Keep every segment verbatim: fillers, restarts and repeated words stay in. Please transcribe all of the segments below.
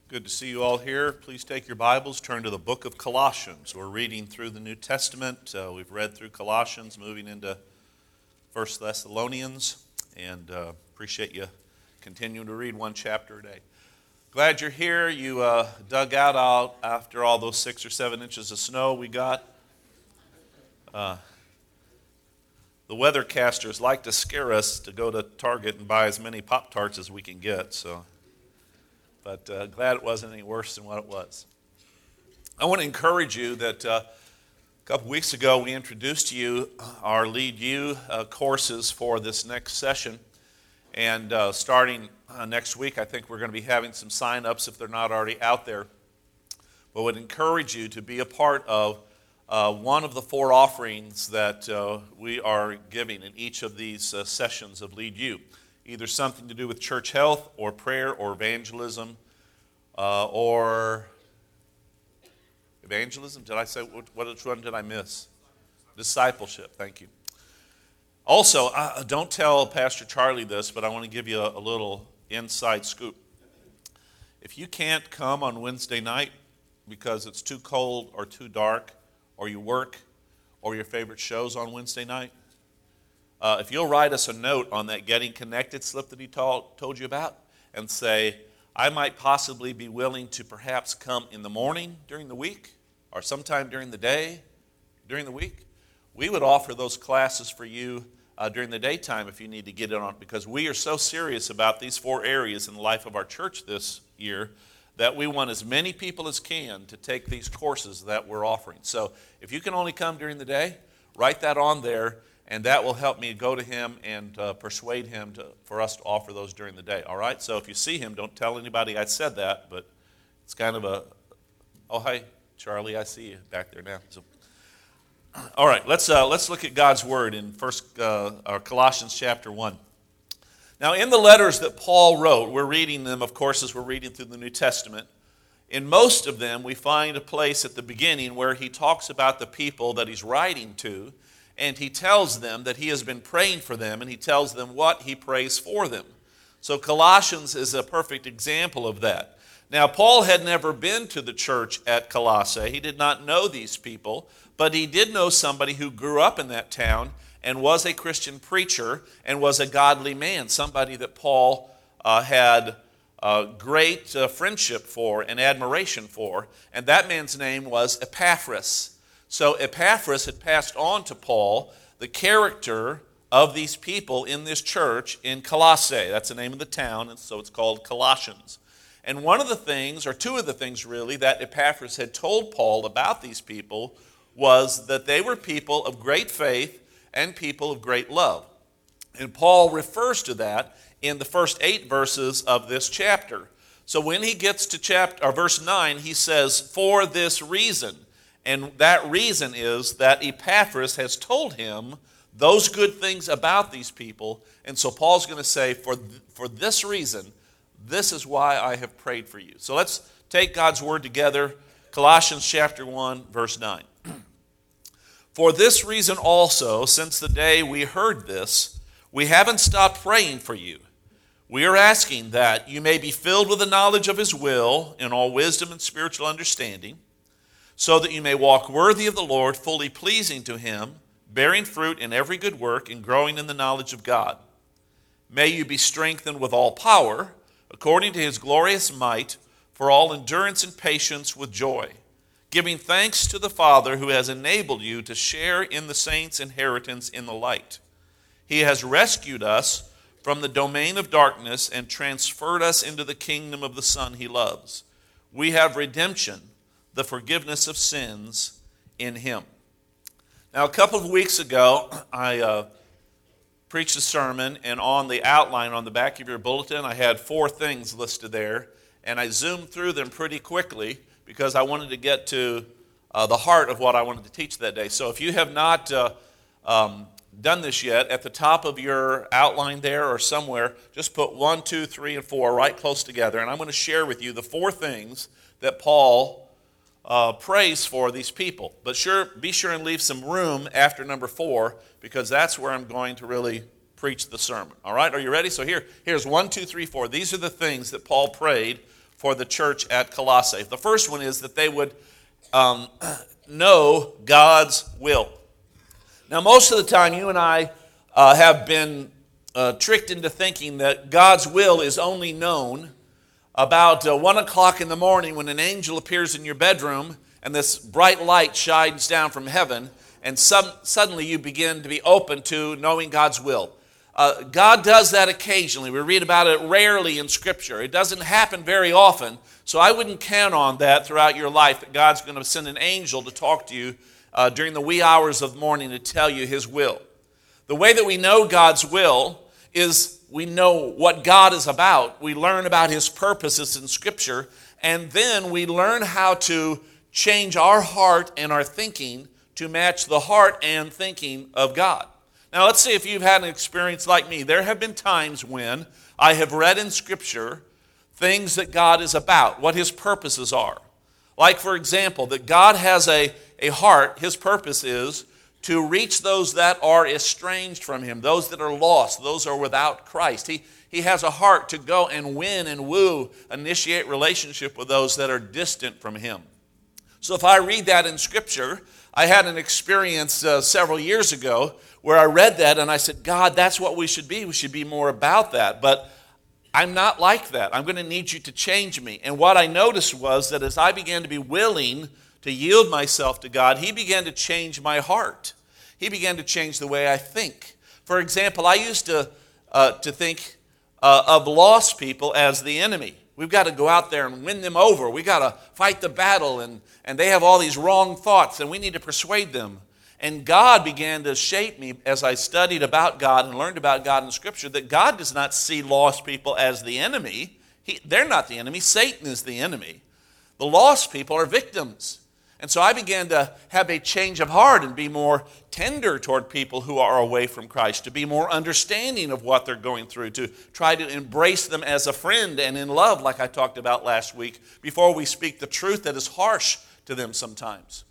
Good to see you all here. Please take your Bibles, turn to the book of Colossians. We're reading through the New Testament. Uh, we've read through Colossians, moving into First Thessalonians, and uh, appreciate you continuing to read one chapter a day. Glad you're here. You uh, dug out, out after all those six or seven inches of snow we got. Uh, the weathercasters like to scare us to go to Target and buy as many Pop-Tarts as we can get, so... But uh, glad it wasn't any worse than what it was. I want to encourage you that uh, a couple weeks ago we introduced to you our Lead You uh, courses for this next session. And uh, starting uh, next week, I think we're going to be having some sign-ups if they're not already out there. But would encourage you to be a part of uh, one of the four offerings that uh, we are giving in each of these uh, sessions of Lead You. Either something to do with church health or prayer or evangelism uh, or evangelism. Did I say, what, which one did I miss? Discipleship, thank you. Also, uh, don't tell Pastor Charlie this, but I want to give you a, a little inside scoop. If you can't come on Wednesday night because it's too cold or too dark or you work or your favorite show's on Wednesday night, Uh, if you'll write us a note on that Getting Connected slip that he told, told you about and say, I might possibly be willing to perhaps come in the morning during the week or sometime during the day during the week, we would offer those classes for you uh, during the daytime if you need to get in on it, because we are so serious about these four areas in the life of our church this year that we want as many people as can to take these courses that we're offering. So if you can only come during the day, write that on there. And that will help me go to him and uh, persuade him to, for us to offer those during the day. All right? So if you see him, don't tell anybody I said that, but it's kind of a, oh, hi, Charlie, I see you back there now. So, all right, let's uh, let's look at God's Word in First uh, or Colossians chapter one. Now, in the letters that Paul wrote, we're reading them, of course, as we're reading through the New Testament. In most of them, we find a place at the beginning where he talks about the people that he's writing to, and he tells them that he has been praying for them, and he tells them what he prays for them. So Colossians is a perfect example of that. Now, Paul had never been to the church at Colossae. He did not know these people, but he did know somebody who grew up in that town and was a Christian preacher and was a godly man, somebody that Paul uh, had uh, great uh, friendship for and admiration for, and that man's name was Epaphras. So Epaphras had passed on to Paul the character of these people in this church in Colossae. That's the name of the town, and so it's called Colossians. And one of the things, or two of the things really, that Epaphras had told Paul about these people was that they were people of great faith and people of great love. And Paul refers to that in the first eight verses of this chapter. So when he gets to chapter or verse nine, he says, for this reason. And that reason is that Epaphras has told him those good things about these people. And so Paul's going to say, for, for this reason, this is why I have prayed for you. So let's take God's word together. Colossians chapter one, verse nine. For this reason also, since the day we heard this, we haven't stopped praying for you. We are asking that you may be filled with the knowledge of his will in all wisdom and spiritual understanding, so that you may walk worthy of the Lord, fully pleasing to him, bearing fruit in every good work and growing in the knowledge of God. May you be strengthened with all power, according to his glorious might, for all endurance and patience with joy, giving thanks to the Father who has enabled you to share in the saints' inheritance in the light. He has rescued us from the domain of darkness and transferred us into the kingdom of the Son he loves. We have redemption, the forgiveness of sins in him. Now, a couple of weeks ago, I uh, preached a sermon, and on the outline on the back of your bulletin, I had four things listed there, and I zoomed through them pretty quickly because I wanted to get to uh, the heart of what I wanted to teach that day. So if you have not uh, um, done this yet, at the top of your outline there or somewhere, just put one, two, three, and four right close together, and I'm going to share with you the four things that Paul Uh, praise for these people. But sure, be sure and leave some room after number four, because that's where I'm going to really preach the sermon. All right, are you ready? So here, here's one, two, three, four. These are the things that Paul prayed for the church at Colossae. The first one is that they would um, know God's will. Now, most of the time, you and I uh, have been uh, tricked into thinking that God's will is only known about uh, one o'clock in the morning when an angel appears in your bedroom and this bright light shines down from heaven, and some, suddenly you begin to be open to knowing God's will. Uh, God does that occasionally. We read about it rarely in Scripture. It doesn't happen very often, so I wouldn't count on that throughout your life, that God's going to send an angel to talk to you uh, during the wee hours of the morning to tell you His will. The way that we know God's will is we know what God is about. We learn about His purposes in Scripture, and then we learn how to change our heart and our thinking to match the heart and thinking of God. Now, let's see if you've had an experience like me. There have been times when I have read in Scripture things that God is about, what His purposes are. Like, for example, that God has a, a heart. His purpose is to reach those that are estranged from Him, those that are lost, those that are without Christ. He, he has a heart to go and win and woo, initiate relationship with those that are distant from Him. So if I read that in Scripture, I had an experience uh, several years ago where I read that and I said, God, that's what we should be. We should be more about that. But I'm not like that. I'm going to need you to change me. And what I noticed was that as I began to be willing to yield myself to God, He began to change my heart. He began to change the way I think. For example, I used to, uh, to think uh, of lost people as the enemy. We've got to go out there and win them over. We've got to fight the battle, and, and they have all these wrong thoughts, and we need to persuade them. And God began to shape me as I studied about God and learned about God in Scripture, that God does not see lost people as the enemy. He, they're not the enemy. Satan is the enemy. The lost people are victims. And so I began to have a change of heart and be more tender toward people who are away from Christ, to be more understanding of what they're going through, to try to embrace them as a friend and in love, like I talked about last week, before we speak the truth that is harsh to them sometimes.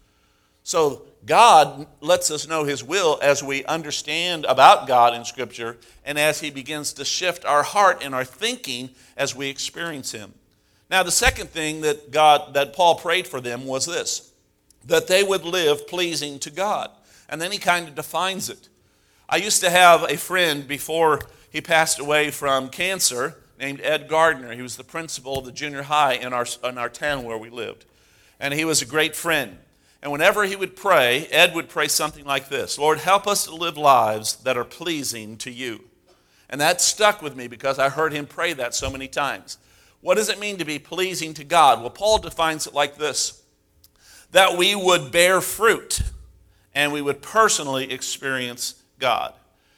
So God lets us know His will as we understand about God in Scripture and as He begins to shift our heart and our thinking as we experience Him. Now, the second thing that God, that Paul prayed for them was this, that they would live pleasing to God. And then he kind of defines it. I used to have a friend before he passed away from cancer named Ed Gardner. He was the principal of the junior high in our, in our town where we lived. And he was a great friend. And whenever he would pray, Ed would pray something like this: Lord, help us to live lives that are pleasing to you. And that stuck with me because I heard him pray that so many times. What does it mean to be pleasing to God? Well, Paul defines it like this: that we would bear fruit and we would personally experience God.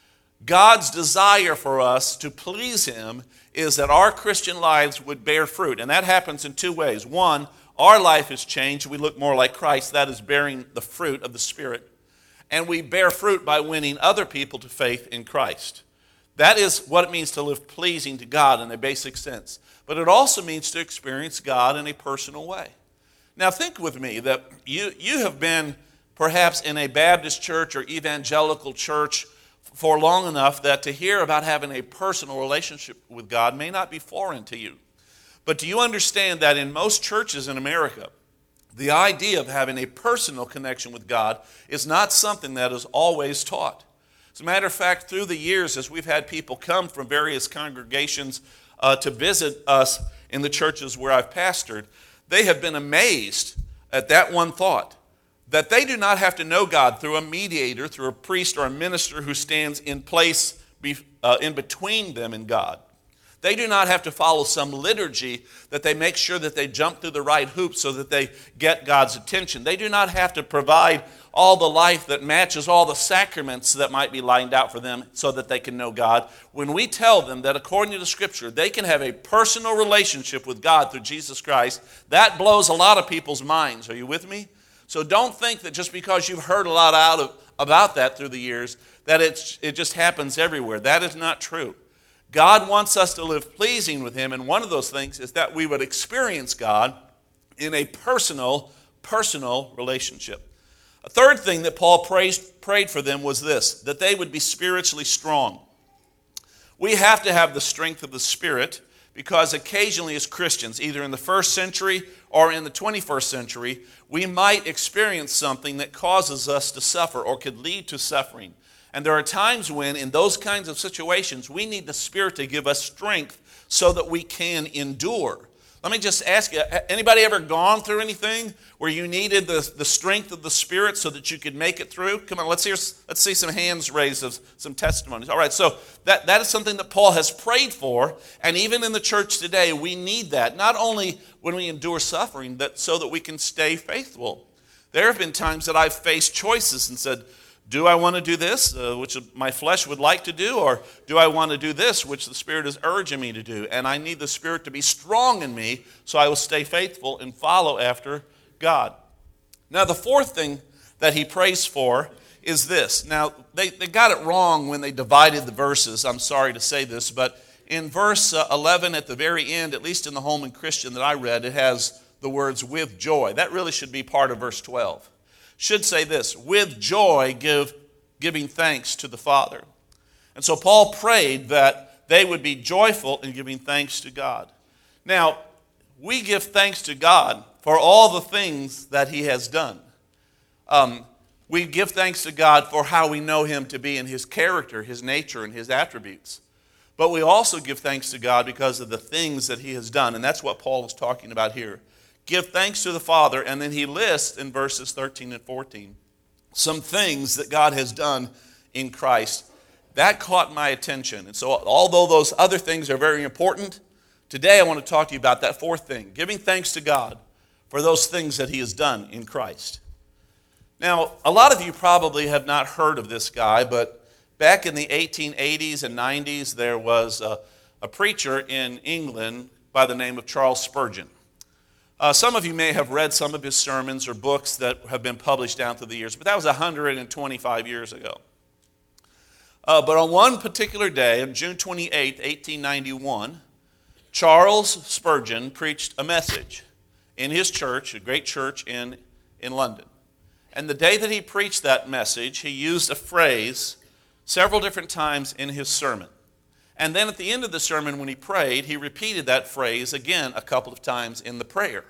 God's desire for us to please Him is that our Christian lives would bear fruit. And that happens in two ways. One, our life is changed. We look more like Christ. That is bearing the fruit of the Spirit. And we bear fruit by winning other people to faith in Christ. That is what it means to live pleasing to God in a basic sense. But it also means to experience God in a personal way. Now think with me that you, you have been perhaps in a Baptist church or evangelical church for long enough that to hear about having a personal relationship with God may not be foreign to you. But do you understand that in most churches in America, the idea of having a personal connection with God is not something that is always taught? As a matter of fact, through the years, as we've had people come from various congregations uh, to visit us in the churches where I've pastored, they have been amazed at that one thought, that they do not have to know God through a mediator, through a priest or a minister who stands in place be, uh, in between them and God. They do not have to follow some liturgy that they make sure that they jump through the right hoops so that they get God's attention. They do not have to provide all the life that matches all the sacraments that might be lined out for them so that they can know God. When we tell them that according to the Scripture, they can have a personal relationship with God through Jesus Christ, that blows a lot of people's minds. Are you with me? So don't think that just because you've heard a lot out of, about that through the years, that it's, it just happens everywhere. That is not true. God wants us to live pleasing with Him, and one of those things is that we would experience God in a personal, personal relationship. A third thing that Paul praised, prayed for them was this, that they would be spiritually strong. We have to have the strength of the Spirit because occasionally as Christians, either in the first century or in the twenty-first century, we might experience something that causes us to suffer or could lead to suffering. And there are times when, in those kinds of situations, we need the Spirit to give us strength so that we can endure. Let me just ask you, anybody ever gone through anything where you needed the, the strength of the Spirit so that you could make it through? Come on, let's hear, let's see some hands raised of some testimonies. All right, so that, that is something that Paul has prayed for, and even in the church today, we need that. Not only when we endure suffering, but so that we can stay faithful. There have been times that I've faced choices and said, do I want to do this, uh, which my flesh would like to do, or do I want to do this, which the Spirit is urging me to do? And I need the Spirit to be strong in me so I will stay faithful and follow after God. Now, the fourth thing that he prays for is this. Now, they, they got it wrong when they divided the verses. I'm sorry to say this, but in verse uh, eleven at the very end, at least in the Holman Christian that I read, it has the words with joy. That really should be part of verse twelve. Should say this, with joy give giving thanks to the Father. And so Paul prayed that they would be joyful in giving thanks to God. Now, we give thanks to God for all the things that he has done. Um, we give thanks to God for how we know him to be in his character, his nature, and his attributes. But we also give thanks to God because of the things that he has done. And that's what Paul is talking about here. Give thanks to the Father, and then he lists in verses thirteen and fourteen some things that God has done in Christ. That caught my attention. And so although those other things are very important, today I want to talk to you about that fourth thing, giving thanks to God for those things that he has done in Christ. Now, a lot of you probably have not heard of this guy, but back in the eighteen eighties and nineties, there was a, a preacher in England by the name of Charles Spurgeon. Uh, some of you may have read some of his sermons or books that have been published down through the years, but that was one hundred twenty-five years ago. Uh, but on one particular day, on June twenty-eighth, eighteen ninety-one, Charles Spurgeon preached a message in his church, a great church in, in London. And the day that he preached that message, he used a phrase several different times in his sermon. And then at the end of the sermon, when he prayed, he repeated that phrase again a couple of times in the prayer.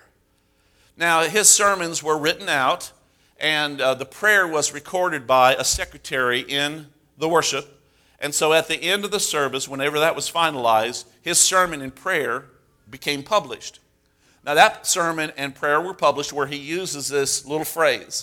Now, his sermons were written out, and uh, the prayer was recorded by a secretary in the worship. And so at the end of the service, whenever that was finalized, his sermon and prayer became published. Now, that sermon and prayer were published where he uses this little phrase.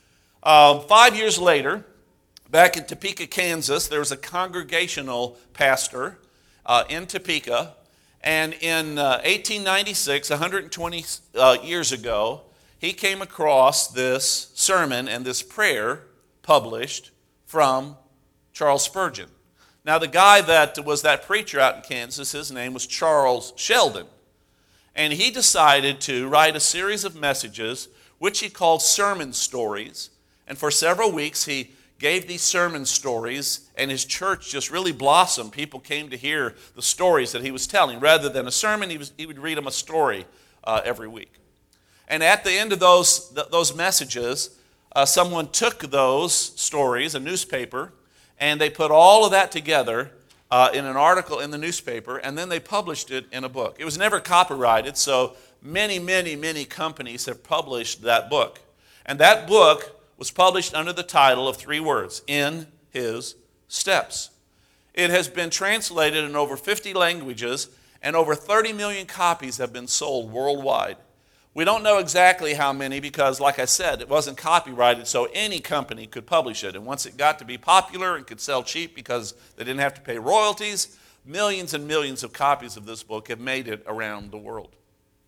Um, five years later, back in Topeka, Kansas, there was a congregational pastor uh, in Topeka, and in uh, eighteen ninety-six, one hundred twenty uh, years ago, he came across this sermon and this prayer published from Charles Spurgeon. Now, the guy that was that preacher out in Kansas, his name was Charles Sheldon, and he decided to write a series of messages, which he called sermon stories, and for several weeks he gave these sermon stories, and his church just really blossomed. People came to hear the stories that he was telling. Rather than a sermon, he, was, he would read them a story uh, every week. And at the end of those, th- those messages, uh, someone took those stories, a newspaper, and they put all of that together uh, in an article in the newspaper, and then they published it in a book. It was never copyrighted, so many, many, many companies have published that book. And that book was published under the title of three words, In His Steps. It has been translated in over fifty languages, and over thirty million copies have been sold worldwide. We don't know exactly how many because, like I said, it wasn't copyrighted, so any company could publish it. And once it got to be popular and could sell cheap because they didn't have to pay royalties, millions and millions of copies of this book have made it around the world.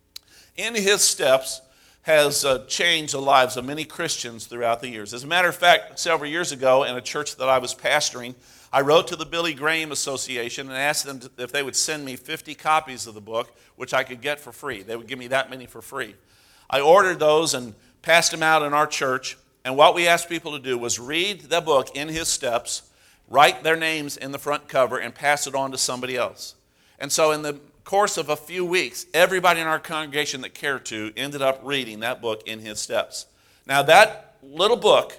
In His Steps has uh, changed the lives of many Christians throughout the years. As a matter of fact, several years ago in a church that I was pastoring, I wrote to the Billy Graham Association and asked them to, if they would send me fifty copies of the book, which I could get for free. They would give me that many for free. I ordered those and passed them out in our church, and what we asked people to do was read the book In His Steps, write their names in the front cover, and pass it on to somebody else. And so in the course of a few weeks, everybody in our congregation that cared to ended up reading that book In His Steps. Now, that little book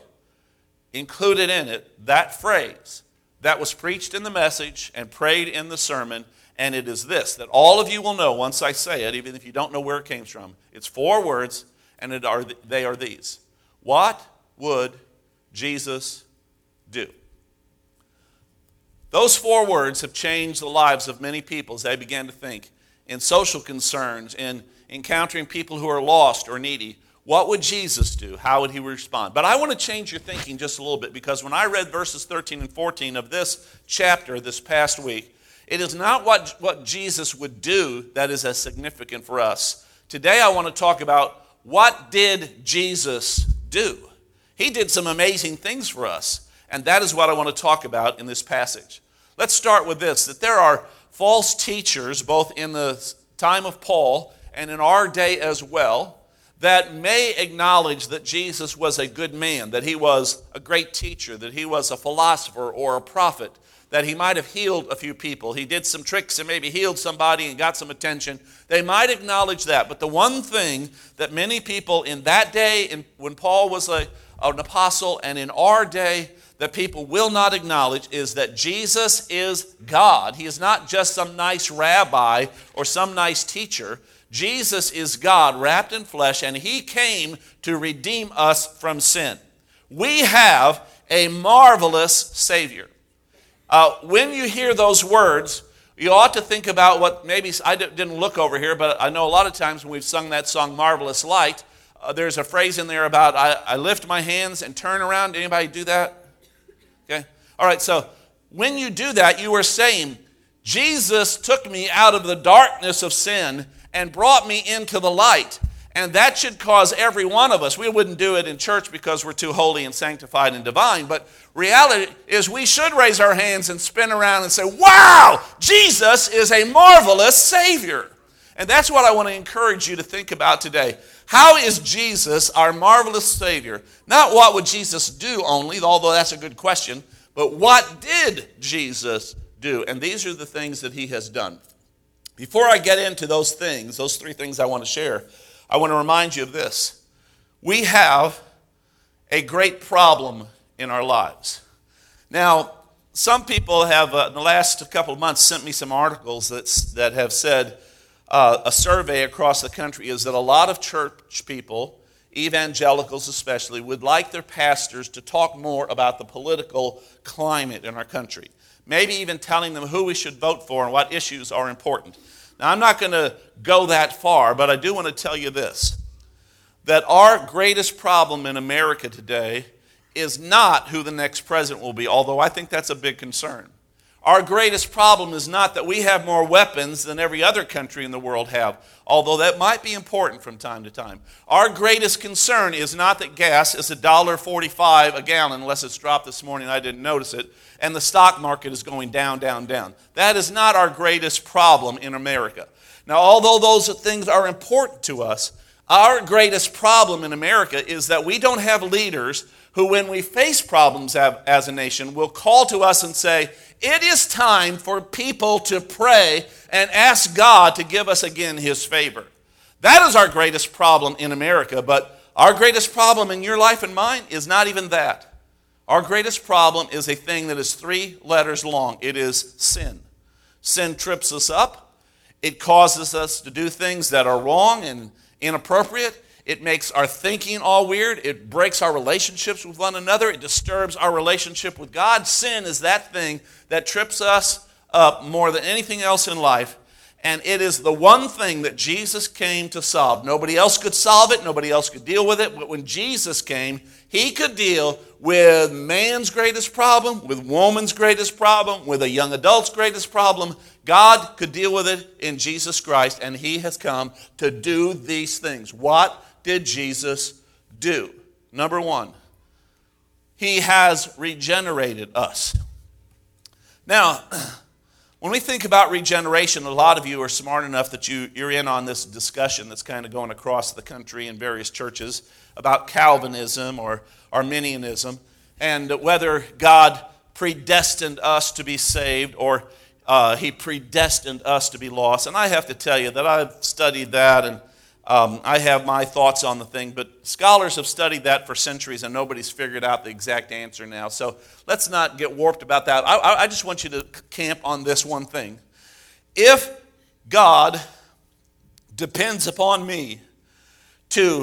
included in it that phrase that was preached in the message and prayed in the sermon, And it is this, that all of you will know once I say it, even if you don't know where it came from. It's four words, and it are they are these. What would Jesus do? Those four words have changed the lives of many people as they began to think in social concerns, in encountering people who are lost or needy. What would Jesus do? How would he respond? But I want to change your thinking just a little bit, because when I read verses thirteen and fourteen of this chapter this past week, it is not what, what Jesus would do that is as significant for us. Today I want to talk about what did Jesus do? He did some amazing things for us, and that is what I want to talk about in this passage. Let's start with this, that there are false teachers, both in the time of Paul and in our day as well, that may acknowledge that Jesus was a good man, that he was a great teacher, that he was a philosopher or a prophet, that he might have healed a few people. He did some tricks and maybe healed somebody and got some attention. They might acknowledge that. But the one thing that many people in that day, in, when Paul was a, an apostle, and in our day, that people will not acknowledge is that Jesus is God. He is not just some nice rabbi or some nice teacher. Jesus is God wrapped in flesh, and he came to redeem us from sin. We have a marvelous Savior. Uh, when you hear those words, you ought to think about what maybe, I didn't look over here, but I know a lot of times when we've sung that song, Marvelous Light, uh, there's a phrase in there about, I, I lift my hands and turn around. Anybody do that? Okay. All right, so when you do that, you are saying, Jesus took me out of the darkness of sin and brought me into the light. And that should cause every one of us, we wouldn't do it in church because we're too holy and sanctified and divine, but reality is we should raise our hands and spin around and say, wow, Jesus is a marvelous Savior. And that's what I want to encourage you to think about today. How is Jesus our marvelous Savior? Not what would Jesus do only, although that's a good question, but what did Jesus do? And these are the things that he has done. Before I get into those things, those three things I want to share, I want to remind you of this. We have a great problem in our lives. Now, some people have, uh, in the last couple of months, sent me some articles that's, that have said uh, a survey across the country is that a lot of church people, evangelicals especially, would like their pastors to talk more about the political climate in our country. Maybe even telling them who we should vote for and what issues are important. Now, I'm not going to go that far, but I do want to tell you this, that our greatest problem in America today is not who the next president will be, although I think that's a big concern. Our greatest problem is not that we have more weapons than every other country in the world have, although that might be important from time to time. Our greatest concern is not that gas is one dollar forty-five a gallon, unless it's dropped this morning, I didn't notice it, and the stock market is going down, down, down. That is not our greatest problem in America. Now, although those things are important to us, our greatest problem in America is that we don't have leaders who, when we face problems as a nation, will call to us and say, it is time for people to pray and ask God to give us again his favor. That is our greatest problem in America, but our greatest problem in your life and mine is not even that. Our greatest problem is a thing that is three letters long. It is sin. Sin trips us up. It causes us to do things that are wrong and inappropriate. It makes our thinking all weird. It breaks our relationships with one another. It disturbs our relationship with God. Sin is that thing that trips us up more than anything else in life. And it is the one thing that Jesus came to solve. Nobody else could solve it. Nobody else could deal with it. But when Jesus came, he could deal with man's greatest problem, with woman's greatest problem, with a young adult's greatest problem. God could deal with it in Jesus Christ, and he has come to do these things. What did Jesus do? Number one, he has regenerated us. Now, when we think about regeneration, a lot of you are smart enough that you, you're in on this discussion that's kind of going across the country in various churches about Calvinism or Arminianism and whether God predestined us to be saved or uh, he predestined us to be lost. And I have to tell you that I've studied that and Um, I have my thoughts on the thing, but scholars have studied that for centuries and nobody's figured out the exact answer now. So let's not get warped about that. I, I just want you to camp on this one thing. If God depends upon me to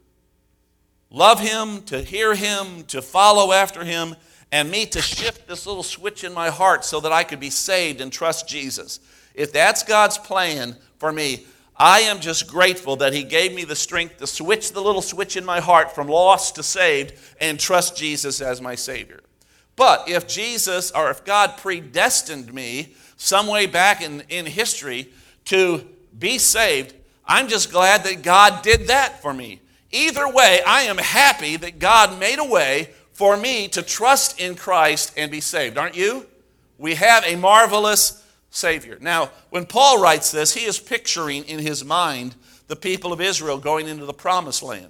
love him, to hear him, to follow after him, and me to shift this little switch in my heart so that I could be saved and trust Jesus, if that's God's plan for me, I am just grateful that he gave me the strength to switch the little switch in my heart from lost to saved and trust Jesus as my Savior. But if Jesus, or if God predestined me some way back in, in history to be saved, I'm just glad that God did that for me. Either way, I am happy that God made a way for me to trust in Christ and be saved. Aren't you? We have a marvelous Savior. Now, when Paul writes this, he is picturing in his mind the people of Israel going into the promised land.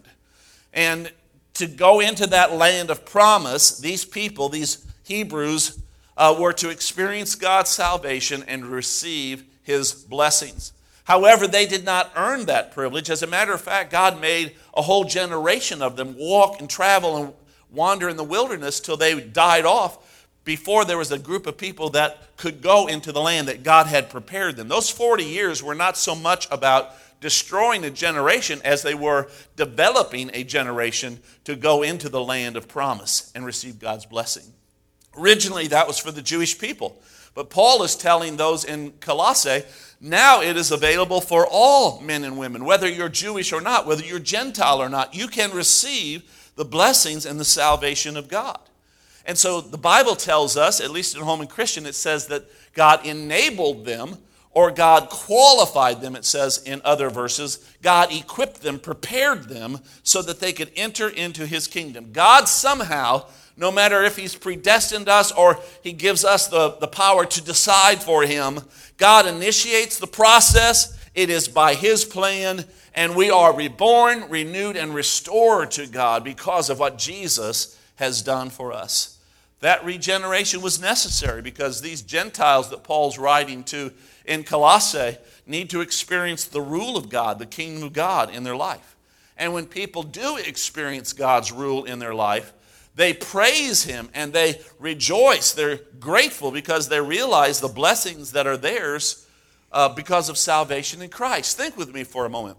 And to go into that land of promise, these people, these Hebrews, uh, were to experience God's salvation and receive his blessings. However, they did not earn that privilege. As a matter of fact, God made a whole generation of them walk and travel and wander in the wilderness till they died off before there was a group of people that could go into the land that God had prepared them. Those forty years were not so much about destroying a generation as they were developing a generation to go into the land of promise and receive God's blessing. Originally, that was for the Jewish people. But Paul is telling those in Colossae, now it is available for all men and women, whether you're Jewish or not, whether you're Gentile or not, you can receive the blessings and the salvation of God. And so the Bible tells us, at least in Holman Christian, it says that God enabled them, or God qualified them, it says in other verses. God equipped them, prepared them, so that they could enter into his kingdom. God somehow, no matter if he's predestined us or he gives us the, the power to decide for him, God initiates the process. It is by his plan, and we are reborn, renewed, and restored to God because of what Jesus has done for us. That regeneration was necessary because these Gentiles that Paul's writing to in Colossae need to experience the rule of God, the kingdom of God in their life. And when people do experience God's rule in their life, they praise him and they rejoice. They're grateful because they realize the blessings that are theirs uh, because of salvation in Christ. Think with me for a moment.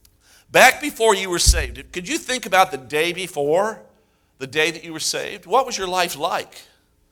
Back before you were saved, could you think about the day before? The day that you were saved? What was your life like?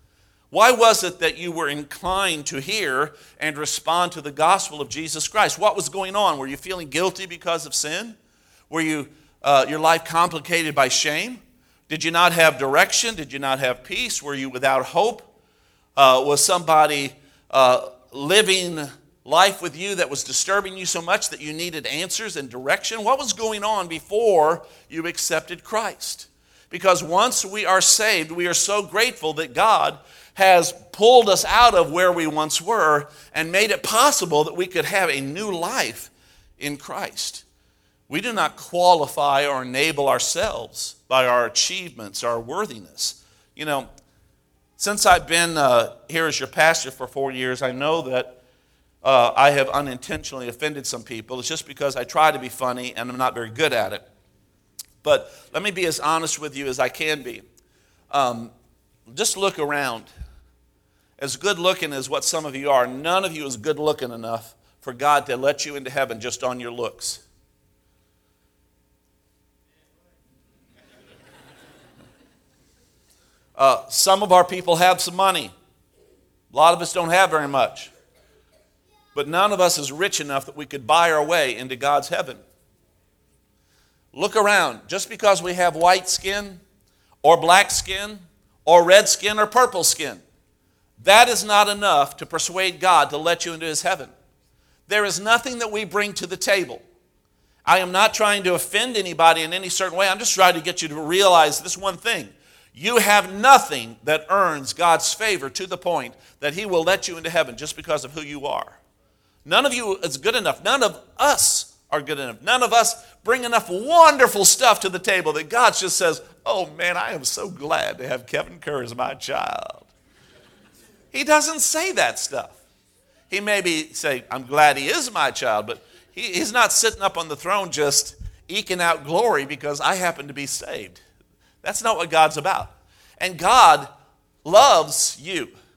Why was it that you were inclined to hear and respond to the gospel of Jesus Christ? What was going on? Were you feeling guilty because of sin? Were you uh, your life complicated by shame? Did you not have direction? Did you not have peace? Were you without hope? Uh, was somebody uh, living life with you that was disturbing you so much that you needed answers and direction? What was going on before you accepted Christ? Because once we are saved, we are so grateful that God has pulled us out of where we once were and made it possible that we could have a new life in Christ. We do not qualify or enable ourselves by our achievements, our worthiness. You know, since I've been uh, here as your pastor for four years, I know that uh, I have unintentionally offended some people. It's just because I try to be funny and I'm not very good at it. But let me be as honest with you as I can be. Um, just look around. As good looking as what some of you are, none of you is good looking enough for God to let you into heaven just on your looks. Uh, some of our people have some money. A lot of us don't have very much. But none of us is rich enough that we could buy our way into God's heaven. Look around. Just because we have white skin or black skin or red skin or purple skin, that is not enough to persuade God to let you into his heaven. There is nothing that we bring to the table. I am not trying to offend anybody in any certain way. I'm just trying to get you to realize this one thing. You have nothing that earns God's favor to the point that he will let you into heaven just because of who you are. None of you is good enough. None of us are good enough. None of us bring enough wonderful stuff to the table that God just says, oh man, I am so glad to have Kevin Kerr as my child. He doesn't say that stuff. He may be say, I'm glad he is my child, but he, he's not sitting up on the throne just eking out glory because I happen to be saved. That's not what God's about. And God loves you.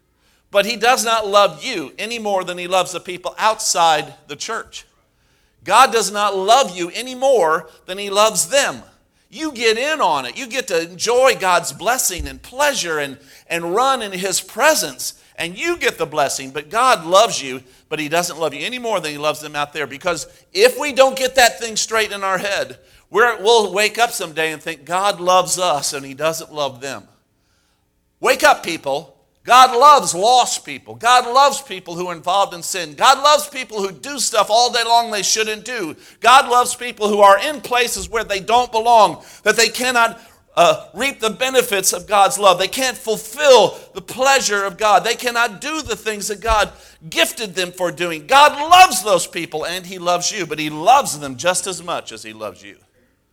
But he does not love you any more than he loves the people outside the church. God does not love you any more than he loves them. You get in on it. You get to enjoy God's blessing and pleasure and, and run in his presence. And you get the blessing. But God loves you, but he doesn't love you any more than he loves them out there. Because if we don't get that thing straight in our head, we're, we'll wake up someday and think God loves us and he doesn't love them. Wake up, people. God loves lost people. God loves people who are involved in sin. God loves people who do stuff all day long they shouldn't do. God loves people who are in places where they don't belong, that they cannot uh, reap the benefits of God's love. They can't fulfill the pleasure of God. They cannot do the things that God gifted them for doing. God loves those people, and he loves you, but he loves them just as much as he loves you.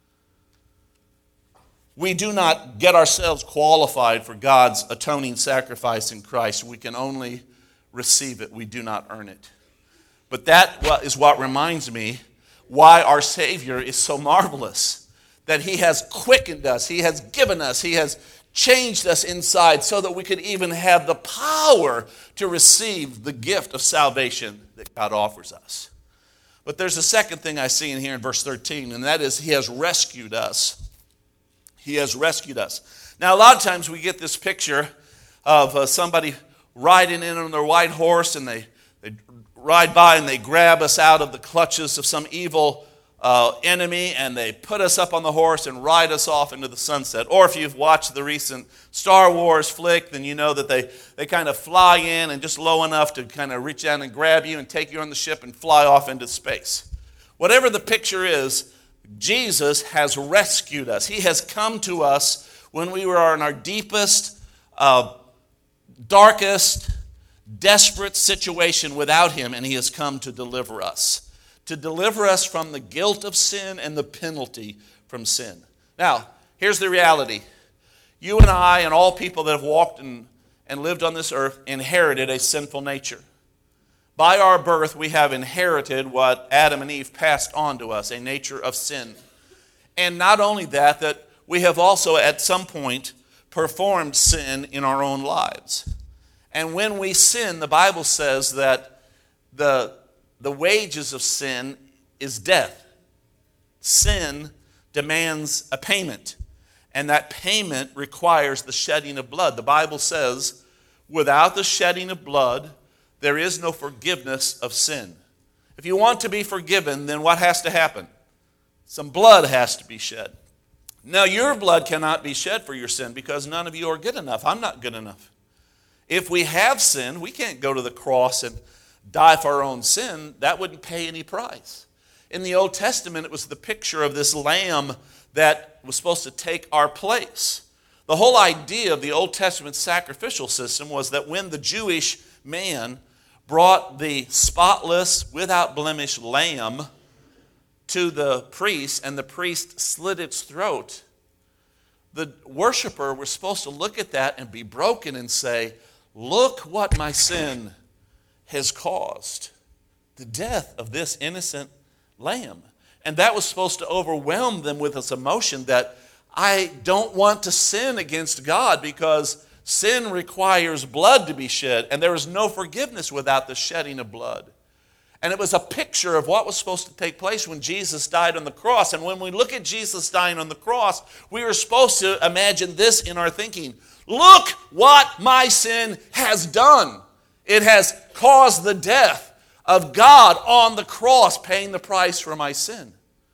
We do not get ourselves qualified for God's atoning sacrifice in Christ. We can only receive it. We do not earn it. But that is what reminds me why our Savior is so marvelous. That he has quickened us. He has given us. He has changed us inside so that we could even have the power to receive the gift of salvation that God offers us. But there's a second thing I see in here in verse thirteen, and that is he has rescued us. He has rescued us. Now, a lot of times we get this picture of uh, somebody riding in on their white horse, and they, they ride by and they grab us out of the clutches of some evil uh, enemy, and they put us up on the horse and ride us off into the sunset. Or if you've watched the recent Star Wars flick, then you know that they, they kind of fly in and just low enough to kind of reach out and grab you and take you on the ship and fly off into space. Whatever the picture is, Jesus has rescued us. He has come to us when we were in our deepest, uh, darkest, desperate situation without him, and he has come to deliver us. To deliver us from the guilt of sin and the penalty from sin. Now, here's the reality. You and I and all people that have walked and, and lived on this earth inherited a sinful nature. By our birth, we have inherited what Adam and Eve passed on to us, a nature of sin. And not only that, that we have also at some point performed sin in our own lives. And when we sin, the Bible says that the, the wages of sin is death. Sin demands a payment, and that payment requires the shedding of blood. The Bible says, without the shedding of blood, there is no forgiveness of sin. If you want to be forgiven, then what has to happen? Some blood has to be shed. Now, your blood cannot be shed for your sin because none of you are good enough. I'm not good enough. If we have sinned, we can't go to the cross and die for our own sin. That wouldn't pay any price. In the Old Testament, it was the picture of this lamb that was supposed to take our place. The whole idea of the Old Testament sacrificial system was that when the Jewish man brought the spotless, without blemish lamb to the priest, and the priest slit its throat, the worshiper was supposed to look at that and be broken and say, look what my sin has caused. The death of this innocent lamb. And that was supposed to overwhelm them with this emotion that I don't want to sin against God because sin requires blood to be shed, and there is no forgiveness without the shedding of blood. And it was a picture of what was supposed to take place when Jesus died on the cross. And when we look at Jesus dying on the cross, we are supposed to imagine this in our thinking. Look what my sin has done. It has caused the death of God on the cross, paying the price for my sin.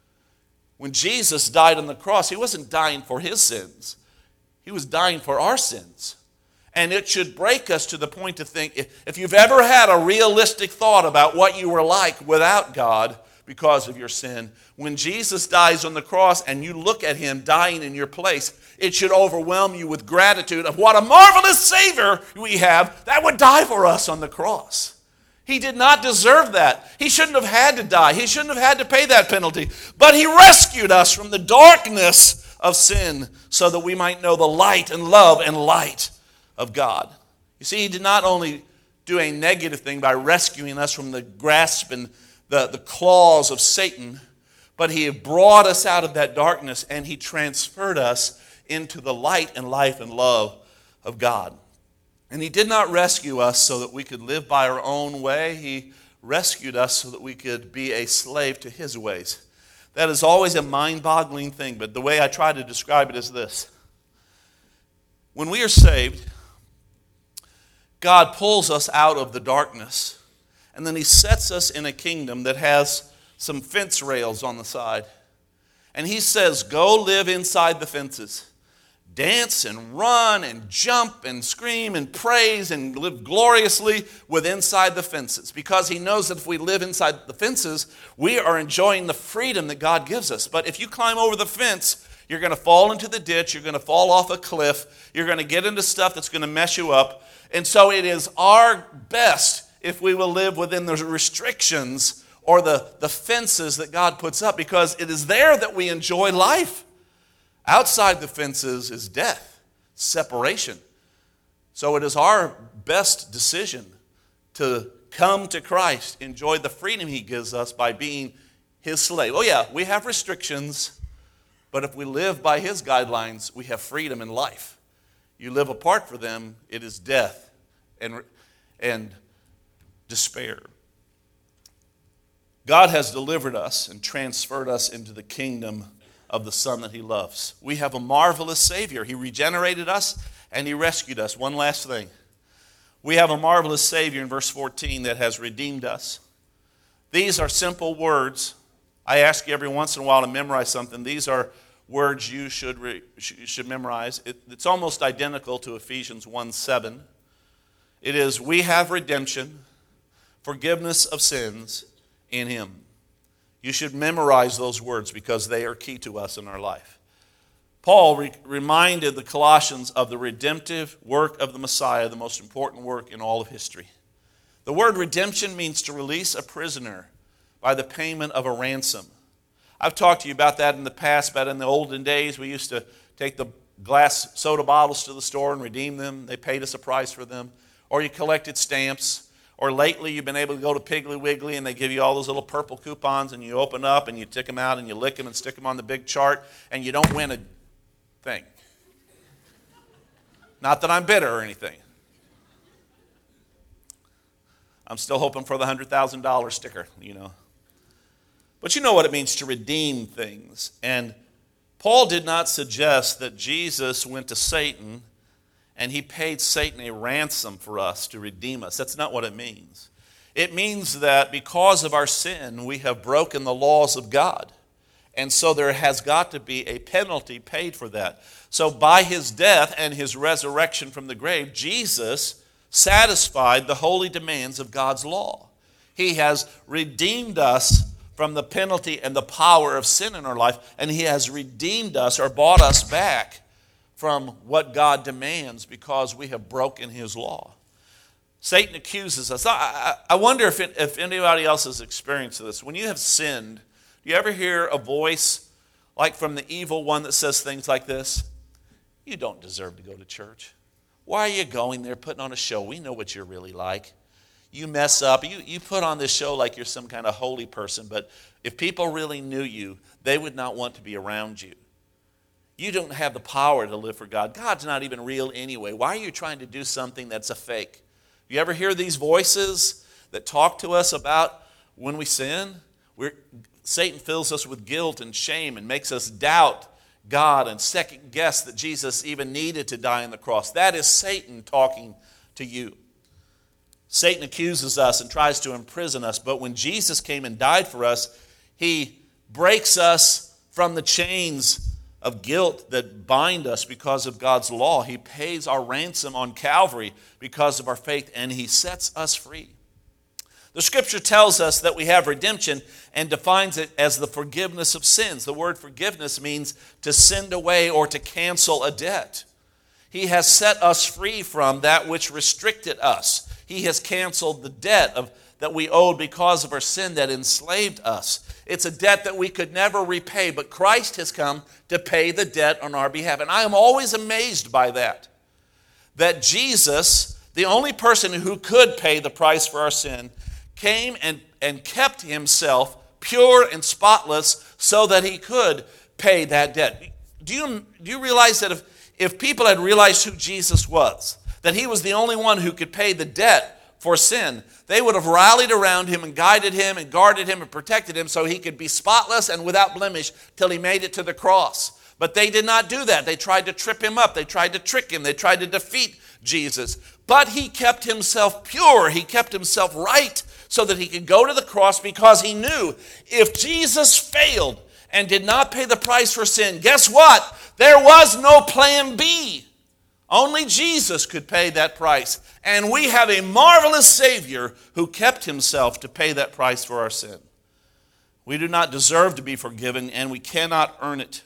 When Jesus died on the cross, he wasn't dying for his sins. He was dying for our sins. And it should break us to the point to think, if you've ever had a realistic thought about what you were like without God because of your sin, when Jesus dies on the cross and you look at him dying in your place, it should overwhelm you with gratitude of what a marvelous Savior we have that would die for us on the cross. He did not deserve that. He shouldn't have had to die. He shouldn't have had to pay that penalty. But he rescued us from the darkness of sin so that we might know the light and love and light of God. You see, he did not only do a negative thing by rescuing us from the grasp and the, the claws of Satan, but he brought us out of that darkness and he transferred us into the light and life and love of God. And he did not rescue us so that we could live by our own way. He rescued us so that we could be a slave to his ways. That is always a mind-boggling thing, but the way I try to describe it is this. When we are saved, God pulls us out of the darkness, and then he sets us in a kingdom that has some fence rails on the side. And he says, go live inside the fences. Dance and run and jump and scream and praise and live gloriously with inside the fences. Because he knows that if we live inside the fences, we are enjoying the freedom that God gives us. But if you climb over the fence, you're going to fall into the ditch. You're going to fall off a cliff. You're going to get into stuff that's going to mess you up. And so it is our best if we will live within the restrictions or the, the fences that God puts up, because it is there that we enjoy life. Outside the fences is death, separation. So it is our best decision to come to Christ, enjoy the freedom he gives us by being his slave. Oh yeah, we have restrictions, but if we live by his guidelines, we have freedom in life. You live apart from them, it is death and, and despair. God has delivered us and transferred us into the kingdom of the Son that he loves. We have a marvelous Savior. He regenerated us and he rescued us. One last thing. We have a marvelous Savior in verse fourteen that has redeemed us. These are simple words. I ask you every once in a while to memorize something. These are words you should, re, should memorize. It, it's almost identical to Ephesians one seven. It is, we have redemption, forgiveness of sins in him. You should memorize those words because they are key to us in our life. Paul re- reminded the Colossians of the redemptive work of the Messiah, the most important work in all of history. The word redemption means to release a prisoner by the payment of a ransom. I've talked to you about that in the past, but in the olden days we used to take the glass soda bottles to the store and redeem them. They paid us a price for them. Or you collected stamps. Or lately you've been able to go to Piggly Wiggly and they give you all those little purple coupons and you open up and you take them out and you lick them and stick them on the big chart and you don't win a thing. Not that I'm bitter or anything. I'm still hoping for the one hundred thousand dollars sticker, you know. But you know what it means to redeem things. And Paul did not suggest that Jesus went to Satan and he paid Satan a ransom for us to redeem us. That's not what it means. It means that because of our sin, we have broken the laws of God. And so there has got to be a penalty paid for that. So by his death and his resurrection from the grave, Jesus satisfied the holy demands of God's law. He has redeemed us from the penalty and the power of sin in our life, and he has redeemed us or bought us back from what God demands because we have broken his law. Satan accuses us. I, I wonder if, it, if anybody else has experienced this. When you have sinned, do you ever hear a voice like from the evil one that says things like this? You don't deserve to go to church. Why are you going there putting on a show? We know what you're really like. You mess up. You, you put on this show like you're some kind of holy person, but if people really knew you, they would not want to be around you. You don't have the power to live for God. God's not even real anyway. Why are you trying to do something that's a fake? You ever hear these voices that talk to us about when we sin? We're, Satan fills us with guilt and shame and makes us doubt God and second guess that Jesus even needed to die on the cross. That is Satan talking to you. Satan accuses us and tries to imprison us, but when Jesus came and died for us, he breaks us from the chains of guilt that bind us because of God's law. He pays our ransom on Calvary because of our faith, and he sets us free. The scripture tells us that we have redemption and defines it as the forgiveness of sins. The word forgiveness means to send away or to cancel a debt. He has set us free from that which restricted us. He has canceled the debt of that we owed because of our sin that enslaved us. It's a debt that we could never repay, but Christ has come to pay the debt on our behalf. And I am always amazed by that. That Jesus, the only person who could pay the price for our sin, came and, and kept himself pure and spotless so that he could pay that debt. Do you, do you realize that if, if people had realized who Jesus was, that he was the only one who could pay the debt for sin, they would have rallied around him and guided him and guarded him and protected him so he could be spotless and without blemish till he made it to the cross. But they did not do that. They tried to trip him up. They tried to trick him. They tried to defeat Jesus. But he kept himself pure. He kept himself right so that he could go to the cross, because he knew if Jesus failed and did not pay the price for sin, guess what? There was no plan B. Only Jesus could pay that price. And we have a marvelous Savior who kept himself to pay that price for our sin. We do not deserve to be forgiven, and we cannot earn it.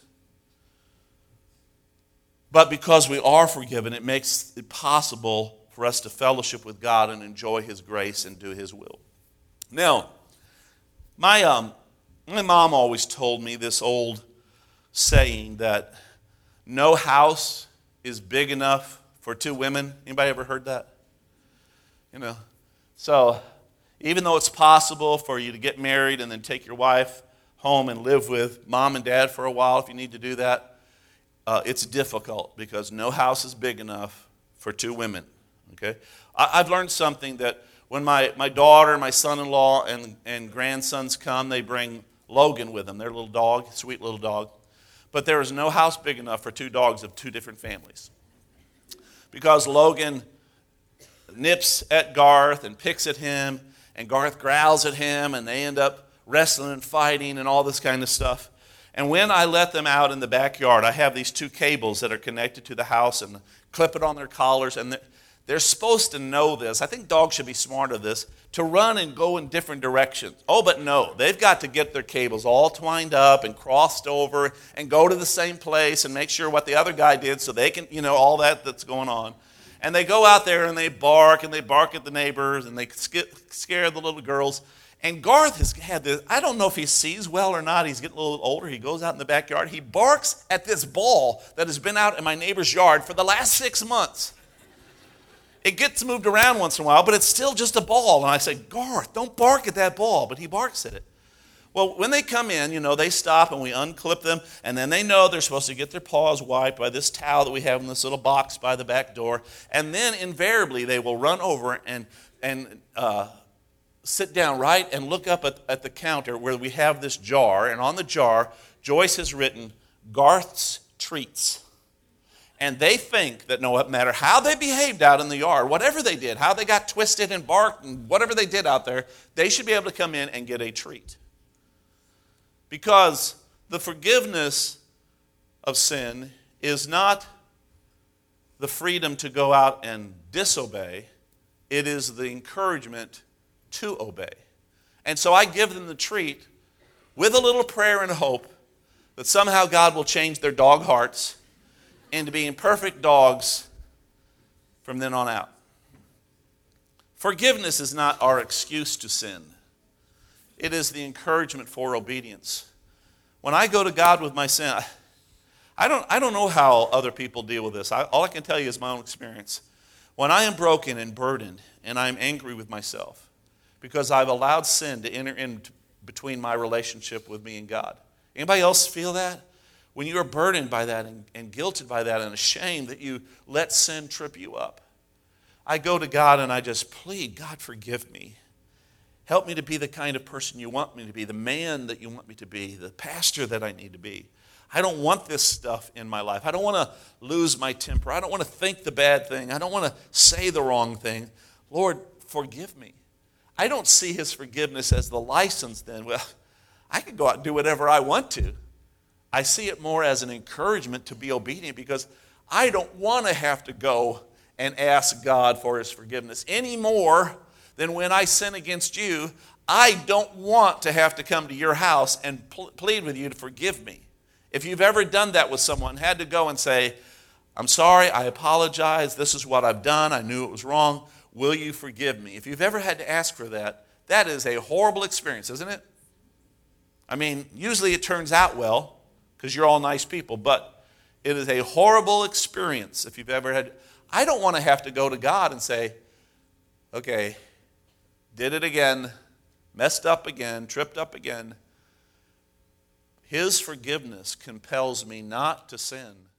But because we are forgiven, it makes it possible for us to fellowship with God and enjoy his grace and do his will. Now, my, um, my mom always told me this old saying that no house is big enough for two women. Anybody ever heard that? You know, so even though it's possible for you to get married and then take your wife home and live with mom and dad for a while if you need to do that, uh, it's difficult because no house is big enough for two women. Okay, I, I've learned something that when my, my daughter, my son-in-law, and, and grandsons come, they bring Logan with them, their little dog, sweet little dog. But there is no house big enough for two dogs of two different families. Because Logan nips at Garth and picks at him, and Garth growls at him, and they end up wrestling and fighting and all this kind of stuff. And when I let them out in the backyard, I have these two cables that are connected to the house and clip it on their collars, and they're, they're supposed to know this. I think dogs should be smart of this, to run and go in different directions. Oh, but no, they've got to get their cables all twined up and crossed over and go to the same place and make sure what the other guy did so they can, you know, all that that's going on. And they go out there and they bark and they bark at the neighbors and they scare the little girls. And Garth has had this, I don't know if he sees well or not. He's getting a little older. He goes out in the backyard. He barks at this ball that has been out in my neighbor's yard for the last six months. It gets moved around once in a while, but it's still just a ball. And I say, Garth, don't bark at that ball. But he barks at it. Well, when they come in, you know, they stop and we unclip them. And then they know they're supposed to get their paws wiped by this towel that we have in this little box by the back door. And then invariably they will run over and, and uh, sit down right and look up at, at the counter where we have this jar. And on the jar, Joyce has written, Garth's Treats. And they think that no matter how they behaved out in the yard, whatever they did, how they got twisted and barked and whatever they did out there, they should be able to come in and get a treat. Because the forgiveness of sin is not the freedom to go out and disobey. It is the encouragement to obey. And so I give them the treat with a little prayer and hope that somehow God will change their dog hearts into being perfect dogs from then on out. Forgiveness is not our excuse to sin. It is the encouragement for obedience. When I go to God with my sin, I don't, I don't know how other people deal with this. I, all I can tell you is my own experience. When I am broken and burdened and I'm angry with myself because I've allowed sin to enter in between my relationship with me and God. Anybody else feel that? When you are burdened by that and, and guilted by that and ashamed that you let sin trip you up, I go to God and I just plead, God, forgive me. Help me to be the kind of person you want me to be, the man that you want me to be, the pastor that I need to be. I don't want this stuff in my life. I don't want to lose my temper. I don't want to think the bad thing. I don't want to say the wrong thing. Lord, forgive me. I don't see his forgiveness as the license then. Well, I can go out and do whatever I want to. I see it more as an encouragement to be obedient because I don't want to have to go and ask God for his forgiveness any more than when I sin against you. I don't want to have to come to your house and pl- plead with you to forgive me. If you've ever done that with someone, had to go and say, I'm sorry, I apologize, this is what I've done, I knew it was wrong, will you forgive me? If you've ever had to ask for that, that is a horrible experience, isn't it? I mean, usually it turns out well, because you're all nice people, but it is a horrible experience if you've ever had. I don't want to have to go to God and say, okay, did it again, messed up again, tripped up again. His forgiveness compels me not to sin.